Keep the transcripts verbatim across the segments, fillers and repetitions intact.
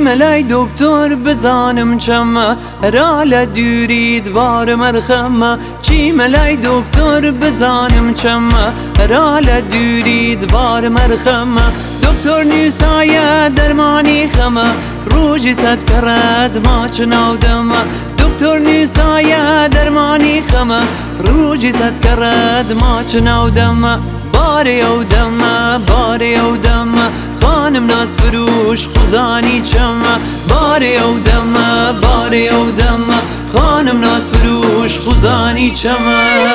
ملای دکتر بزانم چما هراله دوریت بار مرخمه چی ملای دکتر بزانم چما هراله دوریت بار مرخمه دکتر نیسایه درمانی خمه روجی صد کرد ما چناو دمه دکتر نیسایه درمانی خمه روجی صد کرد ما چناو دمه باری او دمه باری او دمه خانم ناز فروش خوزانی چمه باری او دمه باری او دمه خانم ناز فروش خوزانی چمه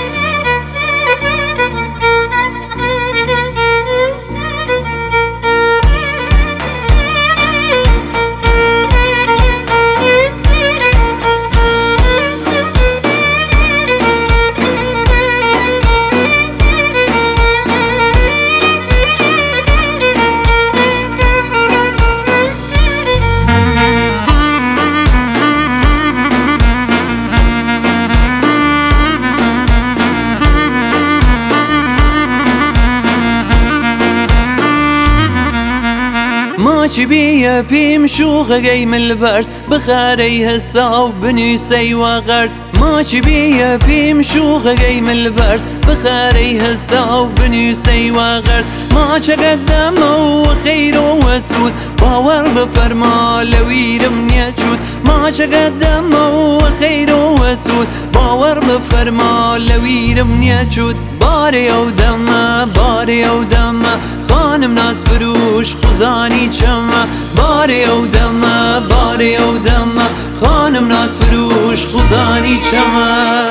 ماچی بیه پیم شوخه گیم البرز بخاری هسا و بنویسی و غرز ماچی بیه پیم شوخه گیم البرز بخاری هسا و بنویسی و غرز ما چقدم و خیر و سود باور بفرما لویرم نیچود ما چقدم و خیر و سود باور بفرما لویرم نیچود باری او دمه باری او دمه خانم ناز فروش خوزانی چمه باری او دمه باری او دمه خانم ناز فروش خوزانی چمه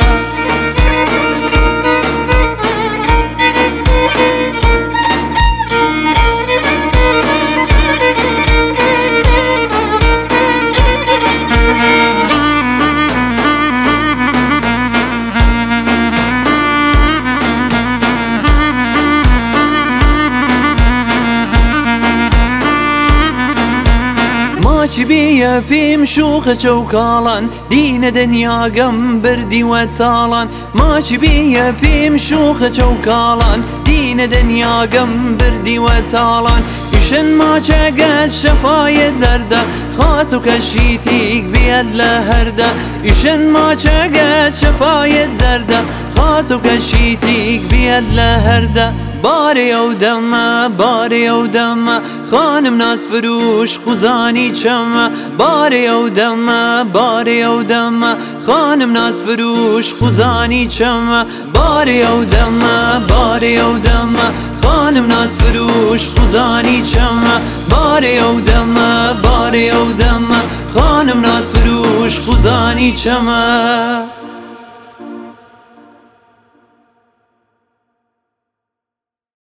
ماچی بیه پیم شوخ چوکالان دین دنیا گم بردی و تالان ماچی بیه پیم شوخ چوکالان دین دنیا گم بردی و تالان ایشن ما چقد شفای درده خاطو کشیتیک بیاد لهرده ایشن ما چقد شفای درده خاطو کشیتیک بیاد لهرده باری او دمه باری او دمه خانم ناز فروش خوزانی چمه باری او دمه باری او دمه خانم ناز فروش خوزانی چمه باری او دمه باری او دمه خانم ناز فروش خوزانی چمه باری او دمه باری او دمه خانم ناز فروش خوزانی چمه